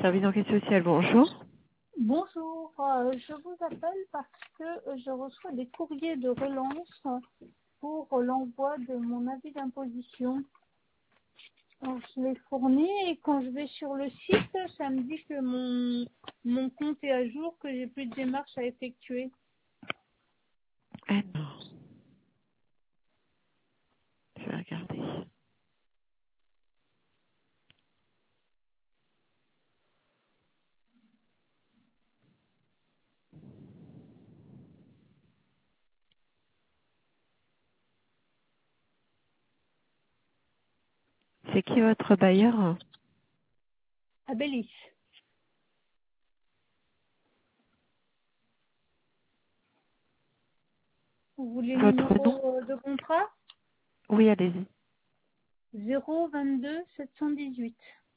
service d'enquête sociale, bonjour. Bonjour, je vous appelle parce que je reçois des courriers de relance pour l'envoi de mon avis d'imposition. Alors, je l'ai fourni et quand je vais sur le site, ça me dit que mon compte est à jour, que j'ai plus de démarches à effectuer. Ah non, je vais regarder. C'est qui votre bailleur? Abélis, vous voulez le Votre nom? numéro de contrat? Oui, allez-y. 022 718.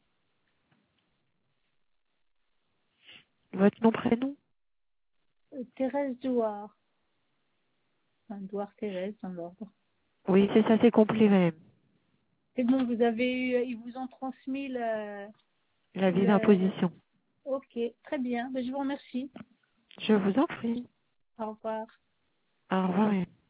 Votre nom, prénom? Thérèse Douard. Enfin, Douard Thérèse dans l'ordre. Oui, c'est ça, c'est complet, madame. C'est bon, vous avez eu, ils vous ont transmis L'avis le... d'imposition. Ok, très bien. Ben, je vous remercie. Je vous en prie. Au revoir. Au revoir.